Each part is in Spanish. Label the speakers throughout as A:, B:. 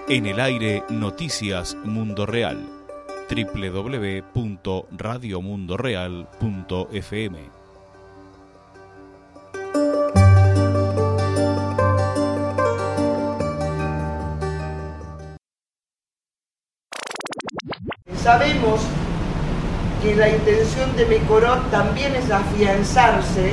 A: En el aire, Noticias Mundo Real. www.radiomundoreal.fm.
B: Sabemos que la intención de Mecorot también es afianzarse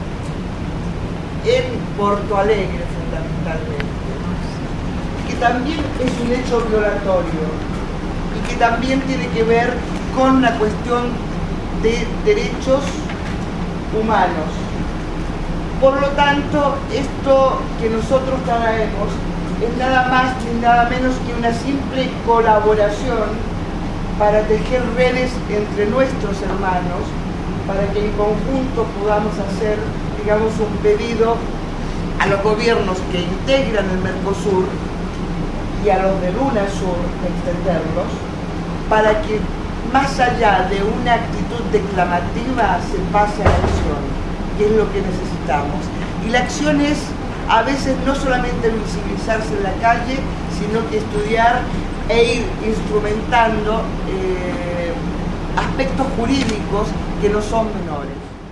B: en Porto Alegre, fundamentalmente, que también es un hecho violatorio y que también tiene que ver con la cuestión de derechos humanos. Por lo tanto, esto que nosotros traemos es nada más ni nada menos que una simple colaboración para tejer redes entre nuestros hermanos, para que en conjunto podamos hacer, digamos, un pedido a los gobiernos que integran el Mercosur y a los del UNASUR, extenderlos, para que más allá de una actitud declamativa se pase a la acción, que es lo que necesitamos. Y la acción es a veces no solamente visibilizarse en la calle, sino que estudiar e ir instrumentando aspectos jurídicos que no son menores.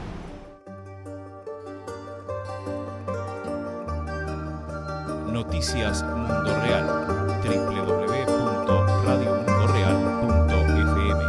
A: Noticias Mundo Real. www.radiomundoreal.fm.